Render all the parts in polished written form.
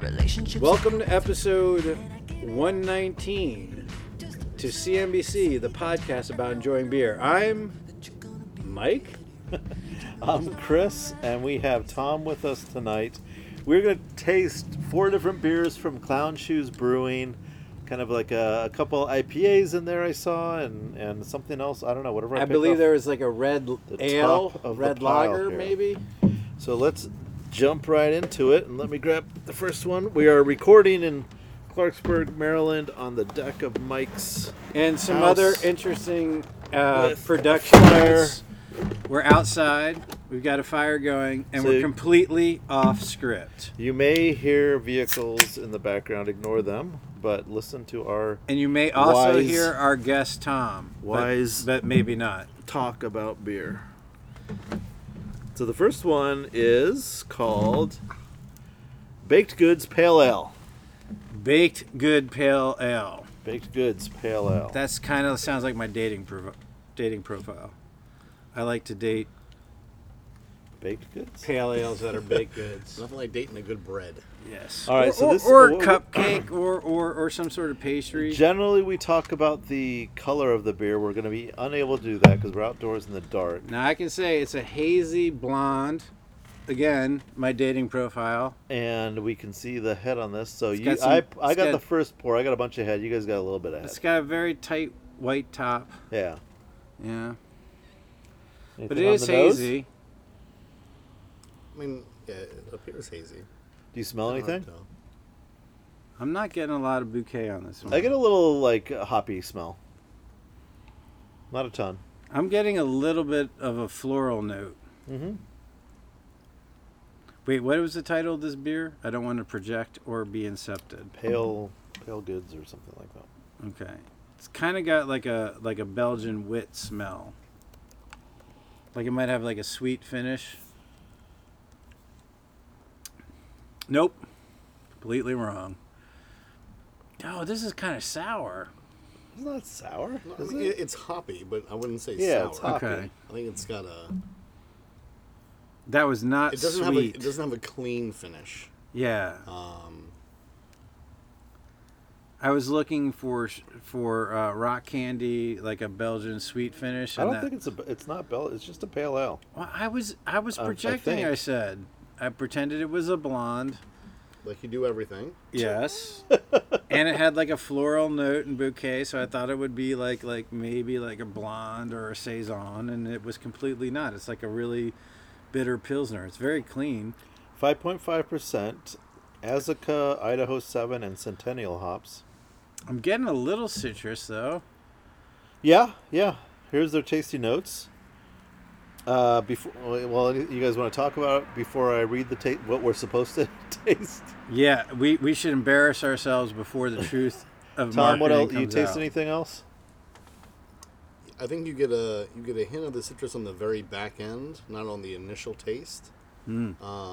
relationships. Welcome to episode 119 to CNBC, the podcast about enjoying beer. I'm Mike. I'm Chris, and we have Tom with us tonight. We're going to taste 4 different beers from Clown Shoes Brewing. Kind of like a couple IPAs in there I saw, and something else. I don't know, whatever I picked believe off there was like a red ale, top of the red pile lager, here. maybe. So let's jump right into it, and let me grab the first one. We are recording in Clarksburg, Maryland, on the deck of Mike's And some house other interesting with productions. We're outside. We've got a fire going, and So- we're completely off script. You may hear vehicles in the background. Ignore them, but listen to our And you may also Wise- hear our guest Tom. Wise- but maybe not. talk about beer. So the first one is called Baked Goods Pale Ale. Baked Good Pale Ale. Baked Goods Pale Ale. That's kind of sounds like my dating profile. I like to date Baked Goods? pale ales that are baked goods. Nothing like dating a good bread. Yes. All right, or, so this- or what- cupcake or some sort of pastry. Generally, we talk about the color of the beer. We're going to be unable to do that because we're outdoors in the dark. Now I can say it's a hazy blonde. Again, my dating profile. And we can see the head on this. So It's you, got some- I it's got got- the first pour. I got a bunch of head. You guys got a little bit of head. It's got a very tight white top. Yeah. Yeah. Anything But it on is the nose? hazy. I mean, yeah, it appears hazy. Do you smell anything? No. I'm not getting a lot of bouquet on this one. I get a little like hoppy smell. Not a ton. I'm getting a little bit of a floral note. Mm-hmm. Wait, what was the title of this beer? I don't want to project or be incepted. Pale goods or something like that. Okay. It's kind of got like a Belgian wit smell. Like it might have like a sweet finish. Nope. Completely wrong. Oh, this is kind of sour. It's not sour, No, I is mean, it? it's hoppy, but I wouldn't say Yeah, sour. it's hoppy. Okay. I think it's got a. That was not It doesn't sweet. have a clean finish. Yeah. Um, I was looking for rock candy, like a Belgian sweet finish. I and don't think it's not Bell. It's just a pale ale. Well, I was projecting. think. I said I pretended it was a blonde. like you do everything. Yes. And it had like a floral note and bouquet, so I thought it would be like maybe like a blonde or a saison, and it was completely not. It's like a really bitter pilsner. It's very clean. 5.5%, Azacca, Idaho 7, and Centennial hops. I'm getting a little citrus though. Yeah. Here's their tasty notes. Before, well, you guys want to talk about it before I read the what we're supposed to taste? Yeah, we should embarrass ourselves before the truth of Tom, what marketing else? You comes taste out. anything else? I think you get a hint of the citrus on the very back end, not on the initial taste. Mm.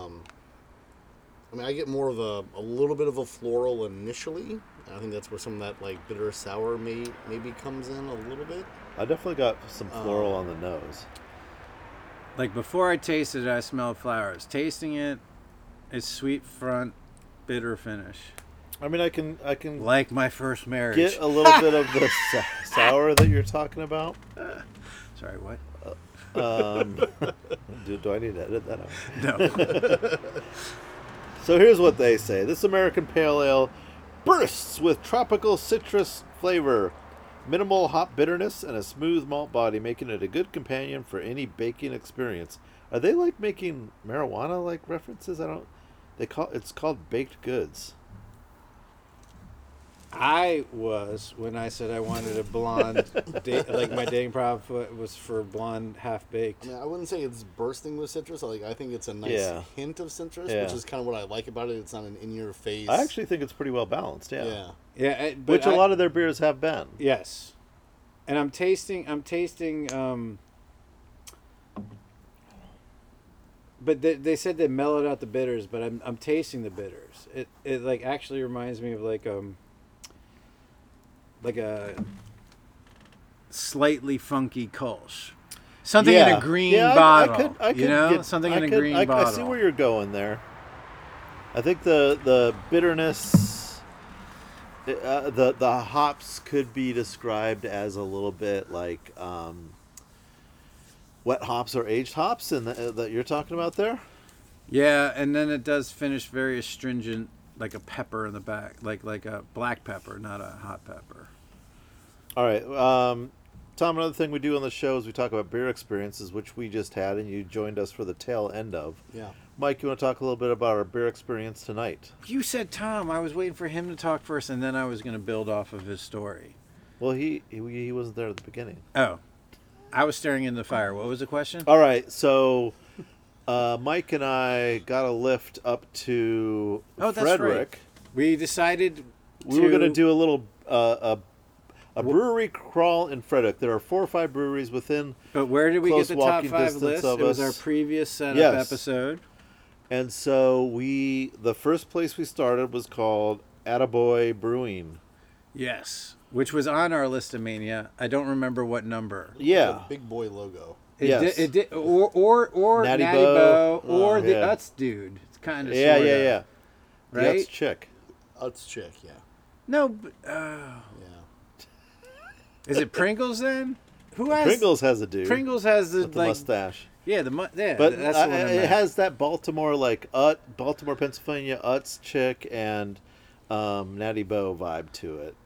I mean, I get more of a little bit of a floral initially. I think that's where some of that like bitter sour maybe comes in a little bit. I definitely got some floral on the nose. Like before I tasted it, I smelled flowers. Tasting it, it's sweet front, bitter finish. I mean, I can Like my first marriage. get a little bit of the sour that you're talking about. Sorry, what? Do I need to edit that out? No. So here's what they say. This American Pale Ale bursts with tropical citrus flavor, minimal hop bitterness, and a smooth malt body, making it a good companion for any baking experience. Are they like making marijuana like references? It's called baked goods. I was, when I said I wanted a blonde, like my dating profile was for blonde half baked. I mean, I wouldn't say it's bursting with citrus. I think it's a nice Yeah. hint of citrus, Yeah. which is kind of what I like about it. It's not an in-your-face. I actually think it's pretty well balanced, yeah. Yeah. Yeah, Which a lot of their beers have been. Yes, and I'm tasting. But they said they mellowed out the bitters, but I'm tasting the bitters. It like actually reminds me of like a slightly funky Kolsch. Something in a green bottle. I could you know, get, something I in a could- green I bottle. see where you're going there. I think the bitterness, the hops could be described as a little bit like wet hops or aged hops, and that you're talking about there. Yeah, and then it does finish very astringent, like a pepper in the back, like a black pepper, not a hot pepper. All right, Tom. Another thing we do on the show is we talk about beer experiences, which we just had, and you joined us for the tail end of. Yeah. Mike, you want to talk a little bit about our beer experience tonight? You said Tom. I was waiting for him to talk first, and then I was going to build off of his story. Well, he wasn't there at the beginning. Oh, I was staring in the fire. What was the question? All right, so Mike and I got a lift up to That's Frederick. right. We decided We were going to do a little a brewery crawl in Frederick. There are 4 or 5 breweries within. But where did we get close the top walking 5 distance list? of It was us. our previous setup Yes. episode. And so the first place we started was called Attaboy Brewing. Yes, which was on our list of mania. I don't remember what number. Yeah. The big boy logo. Yes. It did, or Natty Natty Bo. Bo, or the Yeah. Utz dude. It's kind of Yeah, sorta, yeah. right? That's chick. Utz chick, yeah. No, but, Yeah. is it Pringles then? Who has Pringles has a dude Pringles has the with the like mustache. yeah yeah But that's the one I it meant. has that Baltimore Baltimore, Pennsylvania Utz chick and Natty Bo vibe to it.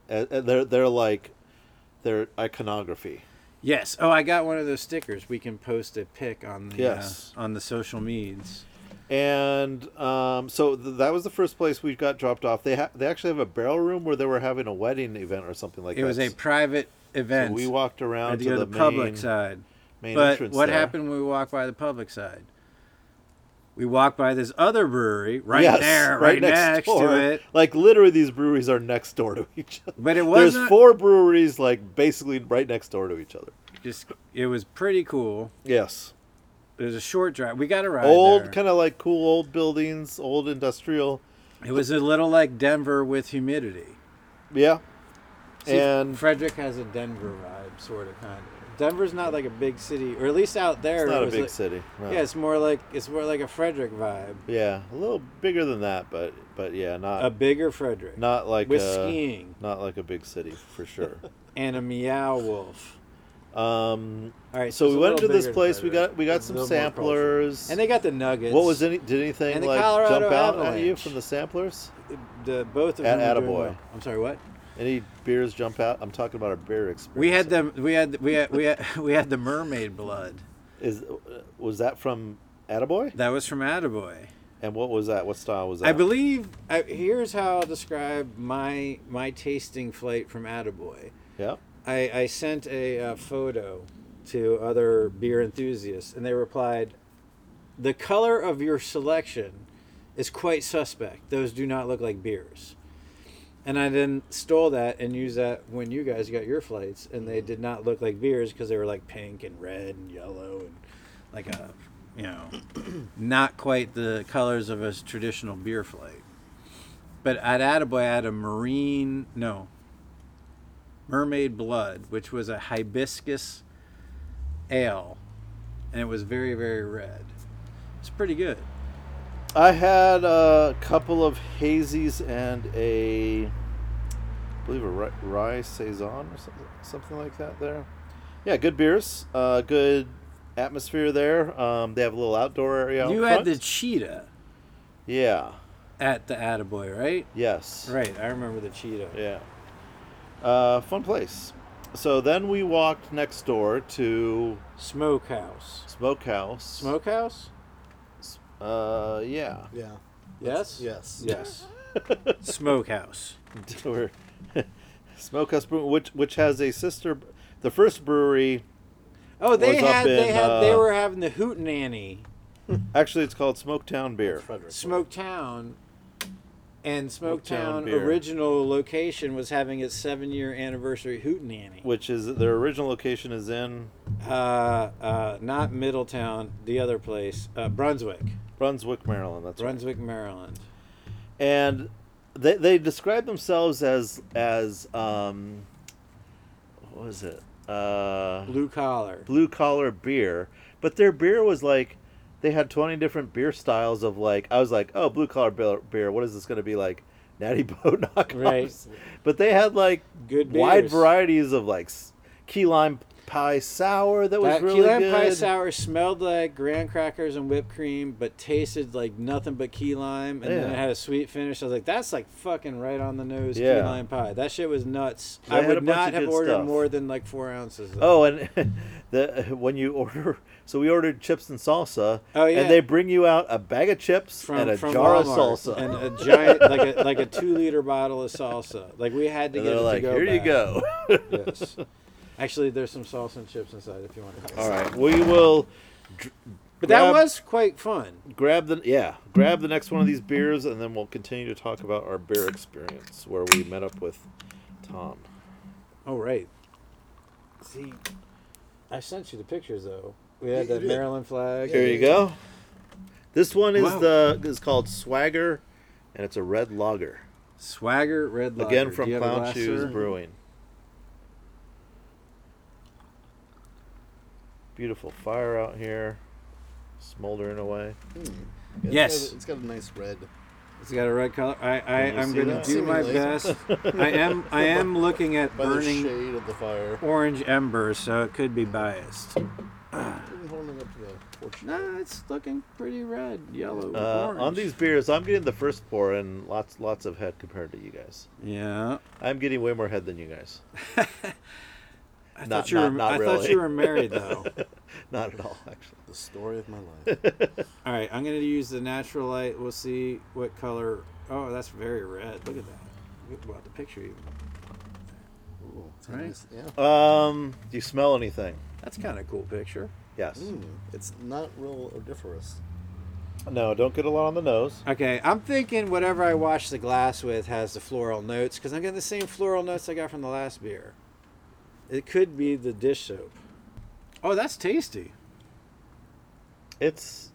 They're iconography. Yes. Oh, I got one of those stickers. We can post a pic on the Yes. on the social medias. And so that was the first place we got dropped off. They actually have a barrel room where they were having a wedding event or something like that. It was a private event. So we walked around at to the public main, side. main But entrance what there. happened when we walked by the public side? We walked by this other brewery right Yes, there, right next door. to it. Like literally, these breweries are next door to each other. But it There's wasn't 4 breweries like basically right next door to each other. it was pretty cool. Yes. It was a short drive. We got a ride Old, there. kind of like cool old buildings, old industrial. It was a little like Denver with humidity. Yeah. See, And Frederick has a Denver vibe, sort of, kind of. Denver's not like a big city, or at least out there. it's not it a was big like, city. No. Yeah, it's more like a Frederick vibe. Yeah, a little bigger than that, but yeah, not A bigger Frederick not like with a, skiing not like a big city for sure. and a meow wolf. All right, So it's we a went little into this bigger place. We Frederick. got It's a some little more samplers. And they got the nuggets. What was did anything And the like Colorado jump out at you Avalanche. from the samplers? Both of At them. were doing Attaboy. well. I'm sorry, what? Any beers jump out? I'm talking about our beer experience. We had them. We had the mermaid blood. Was that from Attaboy? That was from Attaboy. And what was that? What style was that? I believe. Here's how I'll describe my tasting flight from Attaboy. Yeah. I sent a photo to other beer enthusiasts, and they replied, "The color of your selection is quite suspect. Those do not look like beers." And I then stole that and used that when you guys got your flights, and they did not look like beers because they were like pink and red and yellow and like a, not quite the colors of a traditional beer flight. But at Attaboy, I had a mermaid blood, which was a hibiscus ale, and it was very, very red. It's pretty good. I had a couple of hazies and I believe a rye saison or something like that there. Yeah, good beers. Good atmosphere there. They have a little outdoor area out You front. had the cheetah Yeah. at the Attaboy, right? Yes. Right, I remember the cheetah. Yeah. Fun place. So then we walked next door to Smokehouse. Smokehouse. Smokehouse? Yeah. Yeah. Yes? Yes. Yes. Smokehouse. We're- Smokehouse Brewing, which has a sister. The first brewery, Oh, they Was up they in, were having the Hootenanny actually, it's called Smoketown Beer. Frederick. Smoketown, and Smoketown Smoketown beer. original location was having its 7-year anniversary Hootenanny. Which is their original location is in Not Middletown, the other place, Brunswick, Brunswick, Maryland. That's right. Brunswick, Maryland. And they describe themselves as what was it? Blue collar. Blue collar beer, but their beer was like they had 20 different beer styles of like, I was like, oh, blue collar beer. What is this going to be like? Natty Boat knockoffs. Right. But they had like Good wide beers. varieties of like key lime pie sour that was That really key lime good. pie sour smelled like graham crackers and whipped cream, but tasted like nothing but key lime, and then Yeah. it had a sweet finish. I was like, that's like fucking right on the nose. Key Yeah. lime pie. That shit was nuts. They I had a would bunch not of have good ordered stuff. more than like 4 ounces. Though. Oh, and when you order, so we ordered chips and salsa. Oh, yeah. And they bring you out a bag of chips and a jar Walmart, of salsa. and a giant like a 2-liter bottle of salsa. Like we had to And get they're it like, to go here you back. go. Yes. Actually, there's some salsa and chips inside if you want to. All right, we will But that grab- was quite fun. grab the next one of these beers, and then we'll continue to talk about our beer experience where we met up with Tom. Oh right. See, I sent you the pictures though. We had You that did. Maryland flag. Here you go. This one is Wow. is called Swagger, and it's a red lager. Swagger Red Lager. Again Do from you have a Clown glass, Shoes sir? Brewing. Beautiful fire out here, smoldering away. Yeah, Yes. it's got a nice red. It's got a red color. Can you I'm see going to that? do my best. Seemingly. I am looking at By the burning shade of the fire. orange embers, so it could be biased. Even holding it up to the porch. No, it's looking pretty red, yellow, orange. On these beers, I'm getting the first pour and lots of head compared to you guys. Yeah. I'm getting way more head than you guys. I Not- thought you were. not I really. thought you were married though. Not at all, actually. The story of my life. All right, I'm gonna use the natural light. We'll see what color. Oh, that's very red. Look at that. Look about the picture even. Ooh, it's Right? nice. Yeah. Do you smell anything? That's kind of a cool picture. Yes. It's not real odoriferous. No, don't get a lot on the nose. Okay, I'm thinking whatever I wash the glass with has the floral notes because I'm getting the same floral notes I got from the last beer. It could be the dish soap. Oh, that's tasty. It's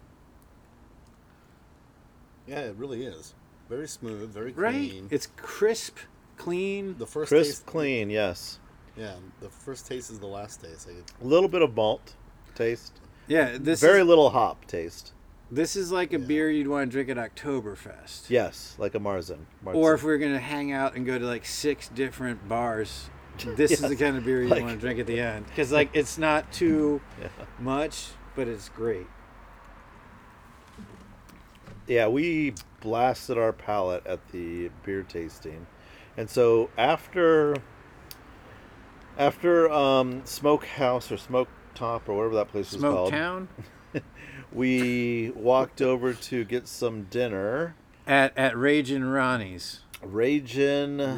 Yeah, it really is. Very smooth, very Right? clean. It's crisp, clean. The first crisp, taste, clean, yes. Yeah, the first taste is the last taste. Like A little bit of malt taste. Yeah, this Very is, little hop taste. this is like a Yeah. beer you'd want to drink at Oktoberfest. Yes, like a Marzen. Or if we were going to hang out and go to like 6 different bars, this is the Yes. kind of beer you Like- want to drink at the end. Because like it's not too Yeah. much, but it's great. Yeah, we blasted our palate at the beer tasting. And so after Smokehouse or Smoke Top or whatever that place was Smoke called, Town we walked over to get some dinner. at Ragin' Ronnie's. Ragin'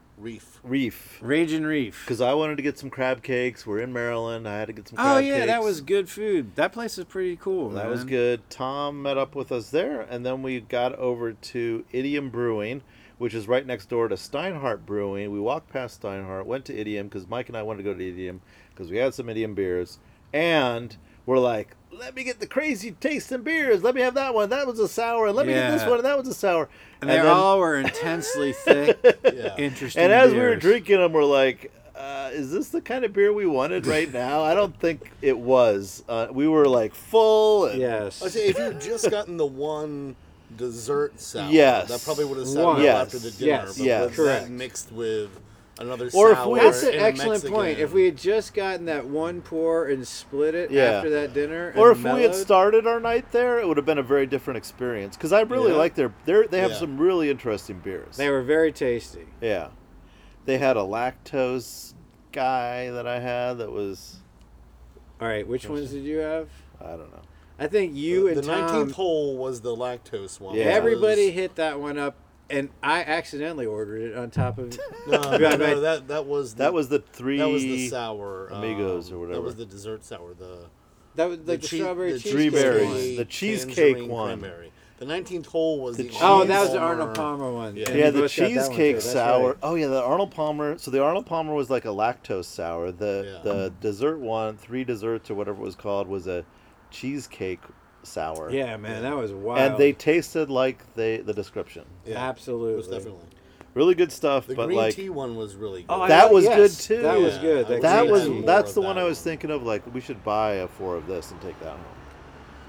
reef. Reef. Ragin' Reef. Because I wanted to get some crab cakes. We're in Maryland. I had to get some crab Oh cakes. yeah, that was good food. That place is pretty cool. That was man. good. Tom met up with us there, and then we got over to Idiom Brewing, which is right next door to Steinhardt Brewing. We walked past Steinhardt, went to Idiom because Mike and I wanted to go to Idiom because we had some Idiom beers, and we're like, let me get the crazy tasting beers. Let me have that one. That was a sour. And let me get this Yeah. one. And that was a sour. And they then- all were intensely thick, Yeah. interesting. And as we were beers. drinking them, we're like, is this the kind of beer we wanted right now? I don't think it was. We were like full. And Yes. I say if you had just gotten the one dessert sour, Yes. that probably would have One. sounded well Yes. after the dinner. Yes. But Yes. with Correct. that mixed with another Or if sour, we- That's an and a excellent Mexican. point. If we had just gotten that one pour and split it Yeah. after that dinner, Or and if we had mellowed, started our night there, it would have been a very different experience. Because I really Yeah. like they have Yeah. some really interesting beers. they were very tasty. Yeah. They had a lactose guy that I had that was, All right, which ones did you have? I don't know. I think you The and Tom. 19th hole was the lactose one. Yeah. Everybody hit that one up, and I accidentally ordered it on top of. No, Yeah, no, but- that was the, That was the three. that was the sour Amigos or whatever. That was the dessert sour. That was like the chee- strawberry the cheesecake Three berries. one. The cheesecake tangerine one. cranberry. The 19th hole was The the, cheese- Oh, Arnold that was the Palmer. Arnold Palmer one. Yeah. And Yeah, we the both got that one, cheesecake too. That's sour. right. Oh yeah, the Arnold Palmer. So the Arnold Palmer was like a lactose sour. The Yeah. the dessert one, 3 desserts or whatever it was called, was a cheesecake sour. Yeah, man, that was wild. And they tasted like the description. Yeah, Absolutely. most definitely. Really good stuff, The but green like tea one was really good. Oh, I That love- was yes, good, too. That was Yeah, good. I that wish was we had more that's of the one that I was one. thinking of. Like we should buy a 4 of this and take that home.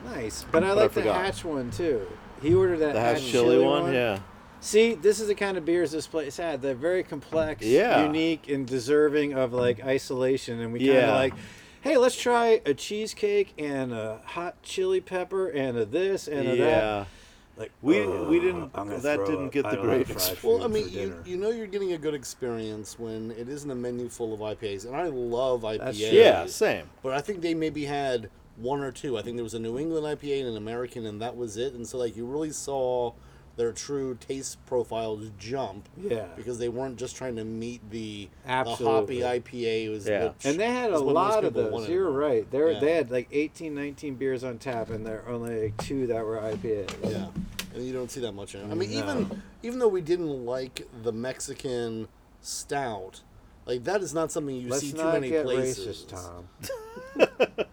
Nice, but I I like the forgot. Hatch one too. He ordered that The Hatch Hatch chili one, yeah. See, this is the kind of beers this place had. They're very complex, Yeah. unique, and deserving of like isolation. And we kind Yeah. of like, hey, let's try a cheesecake and a hot chili pepper and a this and a that. Yeah. Like We I'm didn't. gonna That throw didn't up. get I the don't like greatest. fried Well, food I mean, for dinner. you know you're getting a good experience when it isn't a menu full of IPAs, and I love IPAs. That's true. Yeah, same. But I think they maybe had one or two. I think there was a New England IPA and an American, and that was it. And so, like, you really saw their true taste profiles jump. Yeah. Because they weren't just trying to meet the Absolutely. hoppy IPA. Was Yeah. which And they had a is what most lot of people those. wanted. You're right. Yeah. They had like 18, 19 beers on tap, and there are only like 2 that were IPAs. Yeah. And you don't see that much. I mean, No. even though we didn't like the Mexican stout, like that is not something you Let's see too not many get places. racist, Tom.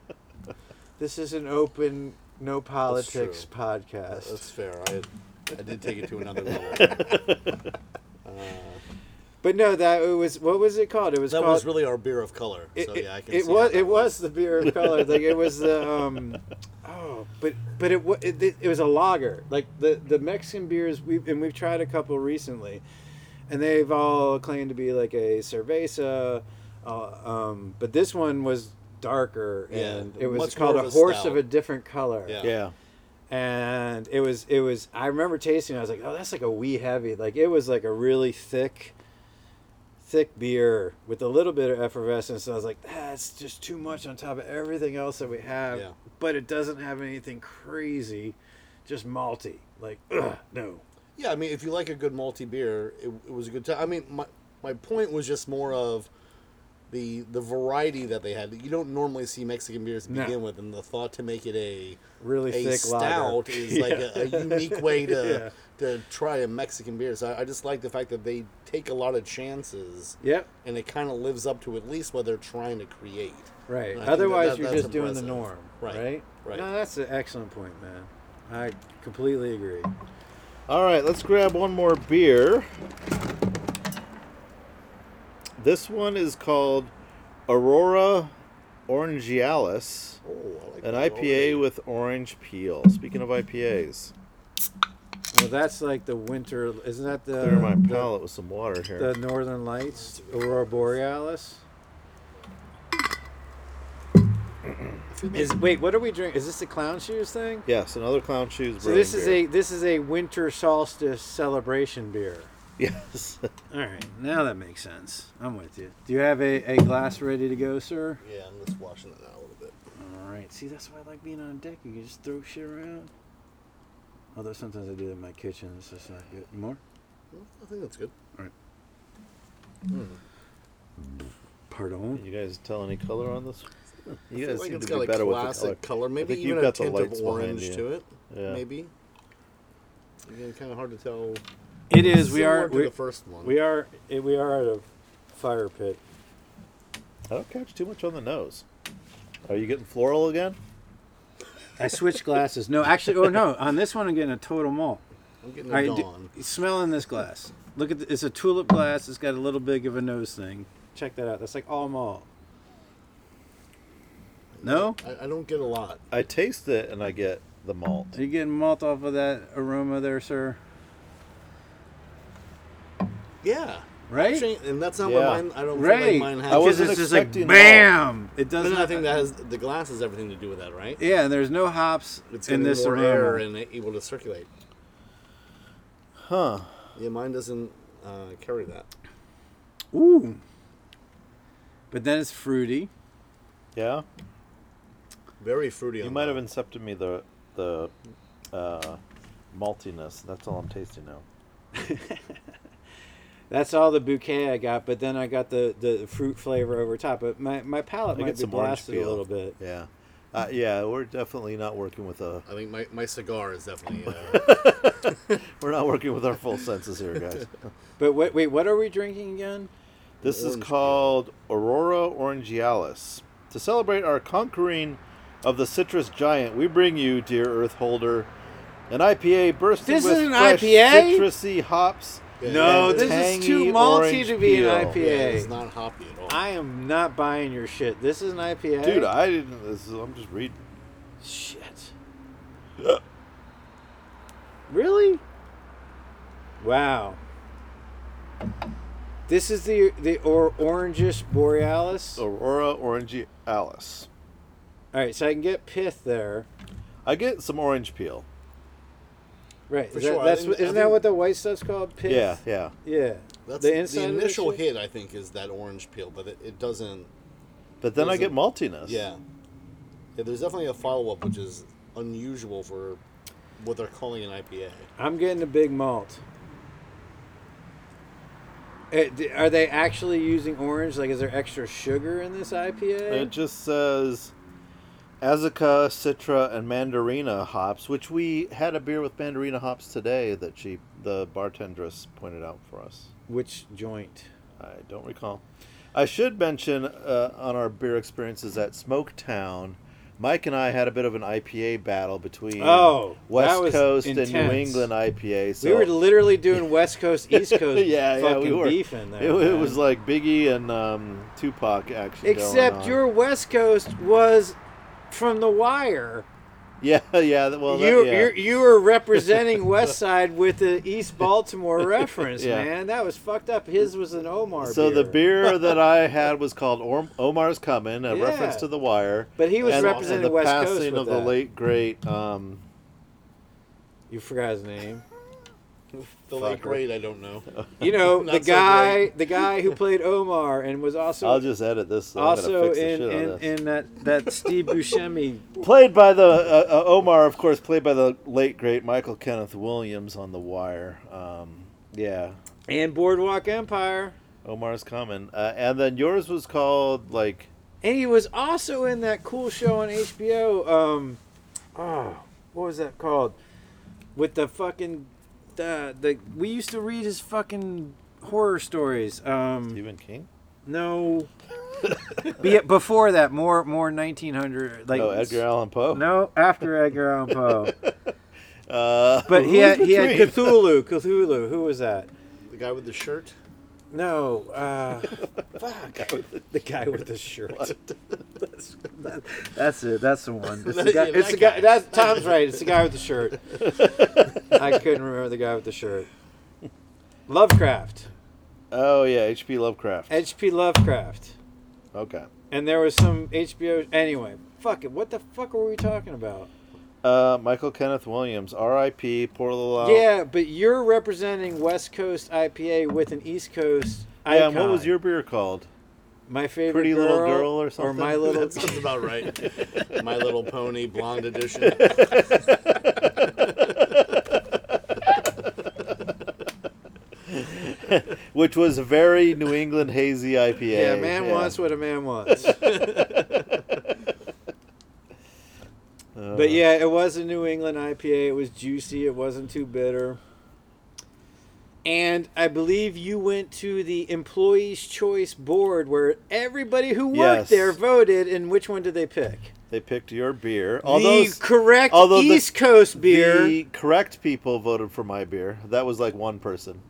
This is an open, no politics true. podcast. That's fair. I did take it to another level. But no, that it was. What was it called? It was That called. was really our beer of color. So yeah, I can it see was. how that It was the beer of color. Like it was the. But it was a lager. Like the Mexican beers we've tried a couple recently, and they've all claimed to be like a cerveza, but this one was darker, Yeah, and it was much called more a of a horse stout. of a different color. Yeah. Yeah. And it was I remember tasting it, I was like, oh, that's like a wee heavy. Like it was like a really thick beer with a little bit of effervescence, and I was like, that's just too much on top of everything else that we have. Yeah. But it doesn't have anything crazy, just malty. Like, no. Yeah, I mean, if you like a good malty beer, it was a good time. I mean, my point was just more of the variety that they had. You don't normally see Mexican beers to No. begin with, and the thought to make it a Really thick stout lager. is like a unique way Yeah. to try a Mexican beer. So I just like the fact that they take a lot of chances, Yep. and it kind of lives up to at least what they're trying to create. Right. And I think Otherwise, you're that's just doing the impressive. norm. Right. Right. No, that's an excellent point, man. I completely agree. All right, let's grab one more beer. This one is called Aurora Orangialis, Oh, I like an that IPA already. with orange peel. Speaking of IPAs, Well, that's like the winter. Isn't that the clear my palate with some water here. the Northern Lights, Aurora Borealis? Wait, what are we drinking? Is this the Clown Shoes thing? Yes, another Clown Shoes. So this is a winter solstice celebration beer. Yes. All right, now that makes sense. I'm with you. Do you have a glass ready to go, sir? Yeah, I'm just washing it out a little bit. All right. See, that's why I like being on deck. You can just throw shit around. Although sometimes I do it in my kitchen. It's just not good. More? I think that's good. All right. Pardon? Can you guys tell any color on this? You I guys feel like seem it's to got be a better with the classic color. color. Maybe think even you've a got the tint of lights behind orange you. to it. Yeah. Maybe. Again, kind of hard to tell. It is. We Similar are. to the first one. We are at a fire pit. I don't catch too much on the nose. Are you getting floral again? I switched glasses. No, actually, oh no. On this one, I'm getting a total malt. I'm getting All a right, dawn. smell in this glass. Look at it's a tulip glass. It's got a little big of a nose thing. Check that out. That's like all malt. No? I don't get a lot. I taste it and I get the malt. Are you getting malt off of that aroma there, sir? Yeah. Right? Actually, and that's not Yeah. what mine. I don't feel Right. like mine has. I wasn't Because it's just like expecting bam. It But doesn't. then I think that has the glass has everything to do with that, right? Yeah, and there's no hops It's in getting this more aroma. air and able to circulate. Huh. Yeah, mine doesn't carry that. Ooh. But then it's fruity. Yeah. Very fruity. You on might that. have incepted me the maltiness. That's all I'm tasting now. That's all the bouquet I got, but then I got the fruit flavor over top. But my palate I might get be some orange blasted a peel. little bit. Yeah. Yeah, we're definitely not working with a. I think my cigar is definitely. We're not working with our full senses here, guys. But wait, what are we drinking again? This is Orange called Aurora Orangialis. To celebrate our conquering of the citrus giant, we bring you, dear Earth Holder, an IPA bursting This with is an fresh IPA? citrusy hops. Yeah, No, and this is tangy too malty orange to be peel. an Yeah, IPA. it's not hoppy at all. I am not buying your shit. This is an IPA. Dude, I didn't. I'm just reading. Shit. Really? Wow. This is the Orangish Borealis. Aurora Orangealis. All right, so I can get pith there. I get some orange peel. Right. For Is sure. that, I think- isn't that what the white stuff's called? Pith? Yeah. Yeah. That's The the, inside of the initial shit? hit. I think is that orange peel, but it doesn't. But then I get Doesn't- maltiness. Yeah. There's definitely a follow up, which is unusual for what they're calling an IPA. I'm getting a big malt. Are they actually using orange? Like, is there extra sugar in this IPA? It just says Azacca, Citra, and Mandarina hops, which we had a beer with Mandarina hops today that the bartendress pointed out for us. Which joint? I don't recall. I should mention on our beer experiences at Smoketown, Mike and I had a bit of an IPA battle between Oh, that West was Coast and New intense. England IPA. So We were literally doing West Coast, East Coast fucking we were. beefing there. It man. was like Biggie and Tupac action. going Except on. your West Coast was from The Wire. Yeah. Well, You were representing West Side with the East Baltimore reference, Yeah. man. That was fucked up. His was an Omar So beer. the beer that I had was called Omar's Comin', a Yeah. reference to The Wire. But he was and representing the West Coast passing with of that. the late great. You forgot his name. The late great, I don't know. You know, Not the so guy great. the guy who played Omar and was also I'll just edit this. So I'm also gonna fix the shit on this. in that Steve Buscemi. Played by the Omar, of course, played by the late great Michael Kenneth Williams on The Wire. Yeah, And Boardwalk Empire. Omar's Comin', and then yours was called like. And he was also in that cool show on HBO. What was that called? With the fucking we used to read his fucking horror stories. Stephen King. No. Before that, more 1900. Like Edgar Allan Poe. No, after Edgar Allan Poe. But who's he had between? Cthulhu. Cthulhu. Who was that? The guy with the shirt. No. Fuck. The guy with the shirt. That's it. That's the one. It's the guy. Yeah, It's that the guy. guy. That's Tom's right. It's the guy with the shirt. I couldn't remember the guy with the shirt. Lovecraft. Oh yeah, H.P. Lovecraft. H.P. Lovecraft. Okay. And there was some HBO. Anyway, fuck it. What the fuck were we talking about? Michael Kenneth Williams, R.I.P. Poor little Al. Yeah, but you're representing West Coast IPA with an East Coast Yeah, icon. and what was your beer called? My favorite Pretty girl, Little Girl or Or something? My Little... That sounds about right. My Little Pony Blonde Edition. Which was a very New England hazy IPA. Yeah, a man wants what a man wants. But yeah, it was a New England IPA. It was juicy. It wasn't too bitter. And I believe you went to the Employees' Choice Board where everybody who worked Yes. there voted, and which one did they pick? They picked your beer. The correct although the- East Coast beer. The correct people voted for my beer. That was like one person.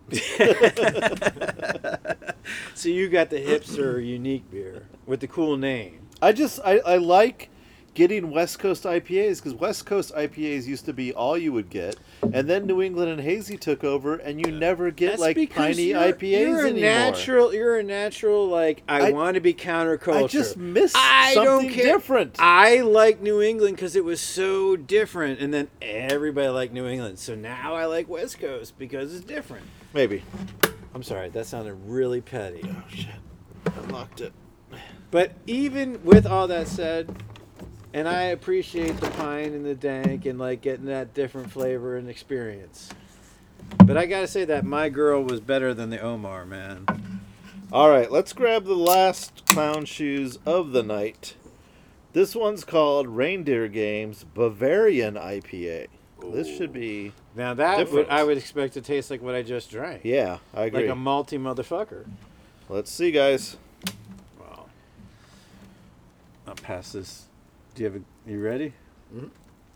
So you got the hipster unique beer with the cool name. I like getting West Coast IPAs because West Coast IPAs used to be all you would get, and then New England and Hazy took over, and you never get That's like because piney you're IPAs a anymore. You're a natural. Like I want to be counterculture. I just miss I something don't care. different. I like New England because it was so different, and then everybody liked New England. So now I like West Coast because it's different. Maybe. I'm sorry, that sounded really petty. Oh shit! I locked it. But even with all that said, and I appreciate the pine and the dank and like getting that different flavor and experience. But I gotta say that My Girl was better than the Omar, man. All right, let's grab the last clown shoes of the night. This one's called Reindeer Games Bavarian IPA. This should be... Now that Different. I would expect to taste like what I just drank. Yeah, I agree. Like a malty motherfucker. Let's see, guys. Wow. I'll pass this. Do you have you ready? Mm-hmm.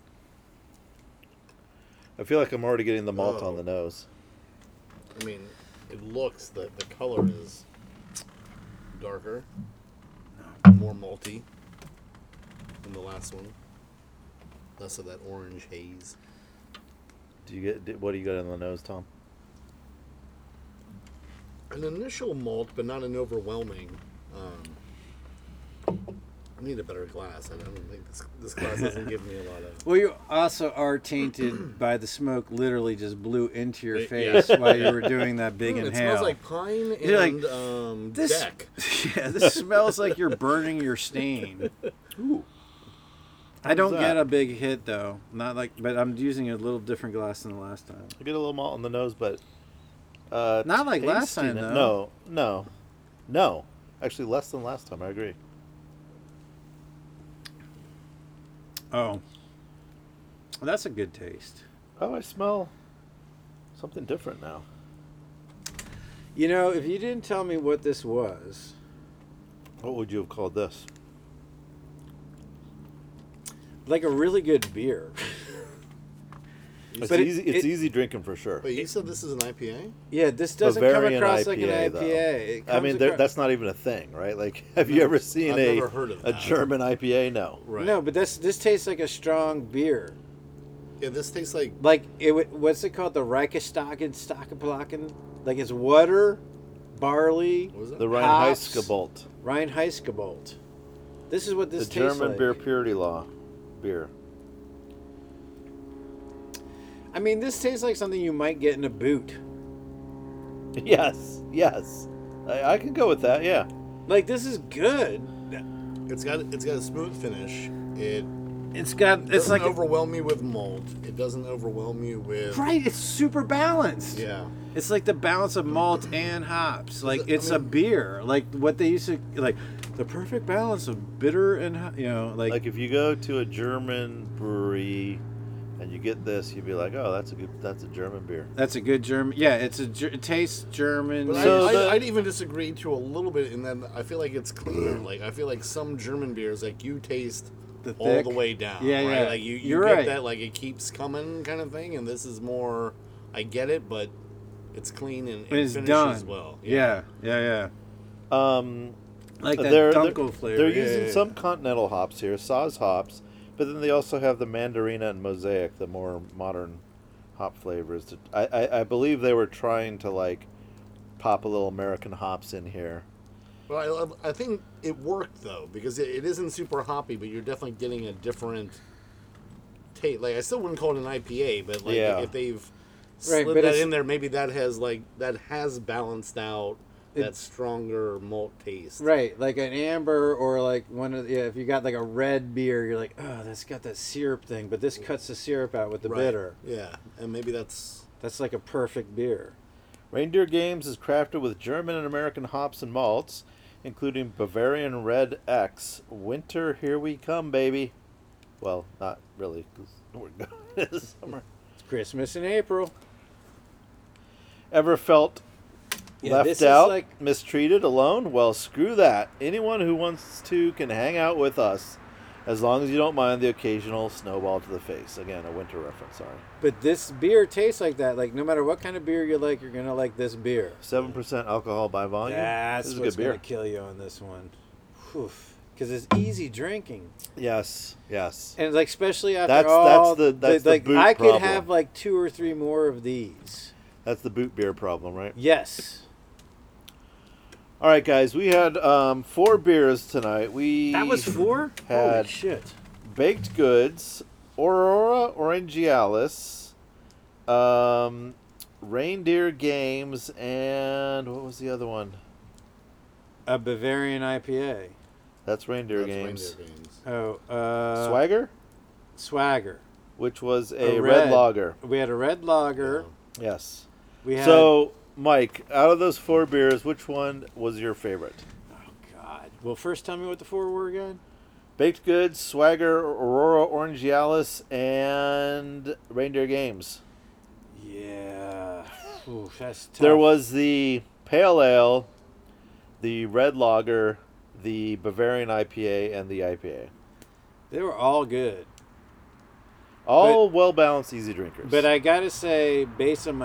I feel like I'm already getting the malt Oh. on the nose. I mean, it looks the color is darker, more malty than the last one. less of that orange haze. What do you got in the nose, Tom? An initial malt, but not an overwhelming. I need a better glass. I don't think this glass doesn't give me a lot of. Well, you also are tainted by the smoke. Literally, just blew into your face while you were doing that big It inhale. smells like pine You're and like, this, deck. Yeah, this smells like you're burning your stain. Ooh. I don't that? get a big hit though. Not like, but I'm using a little different glass than the last time. I get a little malt in the nose, but Not like last tasting time, it- though. No. Actually, less than last time. I agree. Oh, well, that's a good taste. Oh, I smell something different now. You know, if you didn't tell me what this was, What would you have called this? like a really good beer. It's But easy. It's easy drinking for sure. Wait, you said this is an IPA? Yeah, this doesn't Bavarian come across like an IPA, IPA. though. It I comes mean, across- that's not even a thing, right? Like, have you ever seen I've never heard of a that. German IPA? No. Right. No, but this tastes like a strong beer. Yeah, this tastes like. Like what's it called? The Reichstagen Stackenplaken? Like it's water, barley, What was that? The Hops. Rheinheitsgebot, Rheinheitsgebot. This is what the this tastes German like. beer purity law beer. I mean, this tastes like something you might get in a boot. Yes. I can go with that. Yeah. Like this is good. It's got a smooth finish. It It's got. It's doesn't like overwhelm you with malt. It doesn't overwhelm you with. right. It's super balanced. Yeah. It's like the balance of malt and hops. Like I it's a mean- beer. Like what they used to like the perfect balance of bitter and Like if you go to a German brewery and you get this, you'd be like, oh, that's a German beer. that's a good German. Yeah, it tastes German. But So I'd even disagree to a little bit in that I feel like it's cleaner. Like I feel like some German beers, like you taste The all thick? the way down. Yeah, right? yeah. Like you You're get right. that like it keeps coming kind of thing, and this is more. I get it, but it's clean and it's finishes done. well. Yeah. Like that they're Dunkel flavor. They're Yeah, using yeah. some continental hops here, Saaz hops, but then they also have the Mandarina and Mosaic, the more modern hop flavors. I believe they were trying to like pop a little American hops in here. Well, I think it worked though because it isn't super hoppy, but you're definitely getting a different taste. Like I still wouldn't call it an IPA, but like Yeah. if they've Right, slid but that it's- in there, maybe that has balanced out that stronger malt taste. Right, like an amber or like one of if you got like a red beer, you're like, oh, that's got that syrup thing, but this cuts the syrup out with the Right. bitter. Yeah, and maybe that's That's like a perfect beer. Reindeer Games is crafted with German and American hops and malts, including Bavarian Red X. Winter, here we come, baby. Well, not really, because we're going to summer. It's Christmas in April. Ever felt Yeah, this left is out, like- mistreated, alone? Well, screw that. Anyone who wants to can hang out with us, as long as you don't mind the occasional snowball to the face. Again, a winter reference, sorry. But this beer tastes like that. Like no matter what kind of beer you like, you're gonna like this beer. 7% alcohol by volume. That's this is what's good beer. gonna kill you on this one. Because it's easy drinking, Yes. and like especially after That's all the like boot I could problem. have like 2 or 3 more of these. That's the boot beer problem, right? Yes. All right, guys. We had 4 beers tonight. That was 4? Holy had- shit. Baked Goods, Aurora Orangialis, Reindeer Games, and what was the other one? A Bavarian IPA. That's Reindeer that's Games. Reindeer Games. Oh, Swagger, Swagger. which was a A red lager. We had a red lager. Yes. We had So, Mike, out of those 4 beers, which one was your favorite? oh god. Well, first tell me what the 4 were again. Baked Goods, Swagger, Aurora Orangialis, and Reindeer Games. Yeah. Ooh, that's tough. There was the Pale Ale, the Red Lager, the Bavarian IPA, and the IPA. They were all good. All well-balanced, easy drinkers. But I gotta say, based on my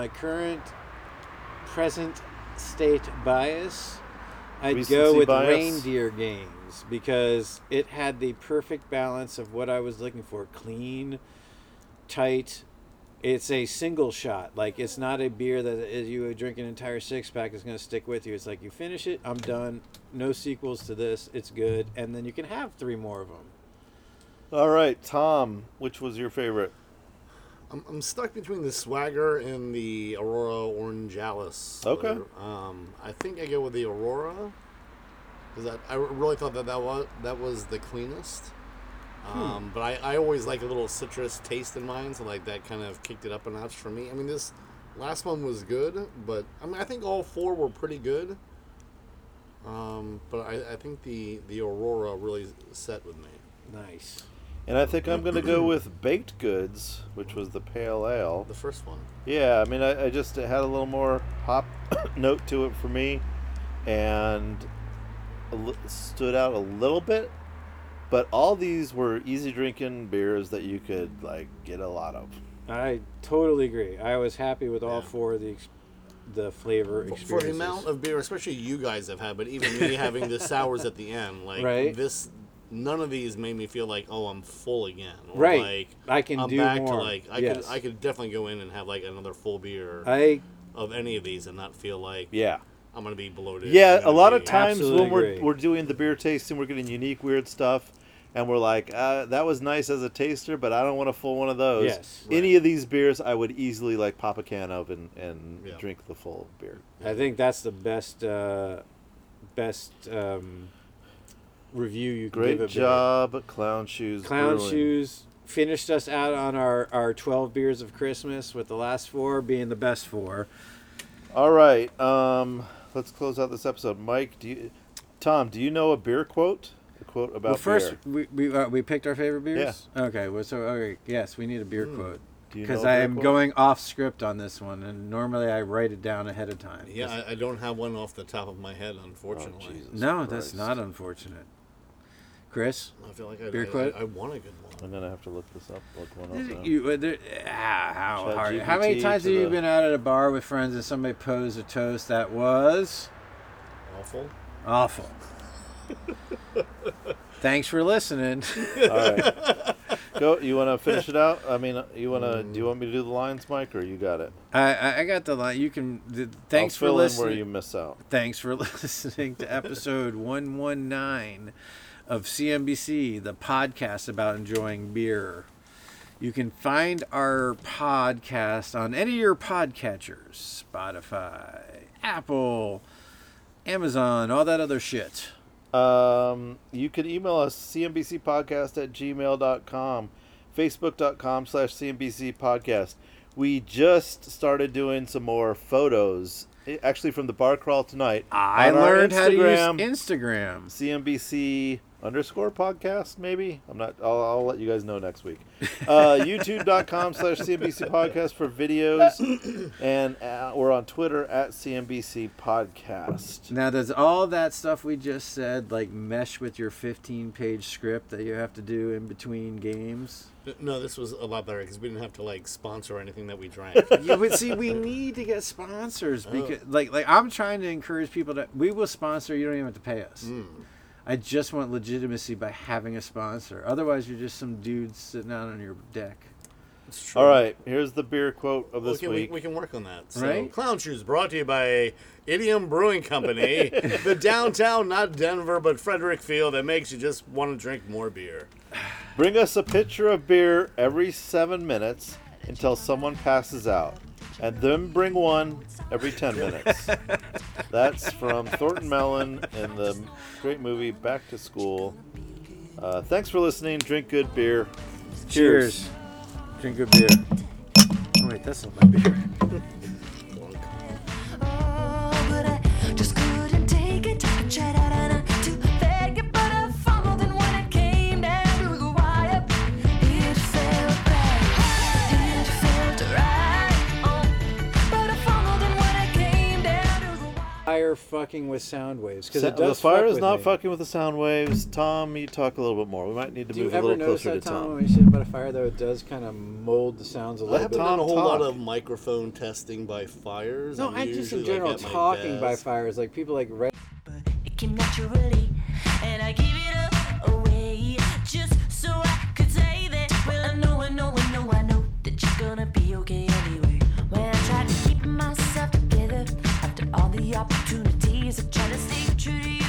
present state bias, I'd Recency go with bias? Reindeer Games. ones because it had the perfect balance of what I was looking for. Clean, tight. It's a single shot. Like, it's not a beer that as you drink an entire 6-pack is going to stick with you. It's like you finish it, I'm done. No sequels to this. It's good. And then you can have 3 more of them. All right, Tom, which was your favorite? I'm stuck between the Swagger and the Aurora Orangalis. Okay. I think I go with the Aurora because I really thought that was the cleanest. But I always like a little citrus taste in mine, so like that kind of kicked it up a notch for me. I mean, this last one was good, but I mean I think all 4 were pretty good. But I think the Aurora really set with me. Nice. And I think I'm going to go with Baked Goods, which was the pale ale. The first one. Yeah, I mean, I just it had a little more hop note to it for me, and stood out a little bit. But all these were easy drinking beers that you could like get a lot of. I totally agree. I was happy with all 4 of the flavor experiences. For the amount of beer, especially you guys have had, but even me having the sours at the end, like right? None of these made me feel like, oh, I'm full again. Or right. Like, I can I'm do back more. To like I could definitely go in and have like another full beer of any of these and not feel like I'm gonna be bloated. Yeah, a lot of times Absolutely when we're doing the beer tasting, we're getting unique weird stuff, and we're like, that was nice as a taster, but I don't want a full one of those. Yes. Any of these beers, I would easily like pop a can of and drink the full beer. I think that's the best review you can give a beer. Great job, Clown Shoes Clown Brewing. Shoes finished us out on our 12 beers of Christmas, with the last 4 being the best 4. All right, let's close out this episode. Mike, Tom, do you know a beer quote? A quote about well, first, beer? we picked our favorite beers? Yeah. Okay, well, yes, we need a beer quote. Do you Because know a I beer am quote? going off script on this one, and normally I write it down ahead of time. Yeah, I don't have one off the top of my head, unfortunately. Oh, Jesus No, Christ. that's not unfortunate. Chris? I feel like Beer quote? I want a good one. I'm gonna have to look this up. Look one up now. How Chat hard? GPT How many times to have you the- been out at a bar with friends and somebody posed a toast that was Awful. awful? Thanks for listening. All right, go. You want to finish it out? I mean, do you want me to do the lines, Mike, or you got it? I got the line. You can. Thanks I'll for fill listening. in where you miss out. Thanks for listening to episode 119 of CNBC, the podcast about enjoying beer. You can find our podcast on any of your podcatchers, Spotify, Apple, Amazon, all that other shit. You can email us cnbcpodcast@gmail.com, facebook.com/CNBC podcast. We just started doing some more photos, actually from the bar crawl tonight. I on our learned how to use Instagram. Instagram. CNBC_podcast, maybe. I'm not. I'll let you guys know next week. YouTube.com/CNBC podcast for videos, and we're on Twitter @CNBC podcast. Now, does all that stuff we just said like mesh with your 15-page script that you have to do in between games? No, this was a lot better because we didn't have to like sponsor anything that we drank. Yeah, but see, we need to get sponsors because, like I'm trying to encourage people that we will sponsor. You don't even have to pay us. I just want legitimacy by having a sponsor. Otherwise, you're just some dude sitting out on your deck. It's true. All right, here's the beer quote of this week. We can work on that. So, Right? Clown Shoes brought to you by Idiom Brewing Company, the downtown, not Denver, but Frederick feel that makes you just want to drink more beer. Bring us a pitcher of beer every 7 minutes until someone passes out, and then bring one every 10 minutes. That's from Thornton Mellon in the great movie Back to School. Thanks for listening. Drink good beer. Cheers. Drink good beer. Oh, wait, that's not my beer. Oh, but I just couldn't take it. I tried out and to beg it, but I fumbled, and when it came down to the wire, it felt bad. It felt right. Oh, but I fumbled, and when it came down to the wire. Fire fucking with sound waves because it The does. fire fuck is with not me. fucking with the sound waves. Tom, you talk a little bit more. We might need to Do you move a ever little notice closer that, to Tom, Tom. when you say about a fire, though, it does kind of mold the sounds a I little haven't bit? done a whole lot talk. of microphone testing by fires. No, I'm I just in usually, general like, at my talking by desk. fires, like people like. It came naturally, and I give it the opportunities. I try to stay true to you.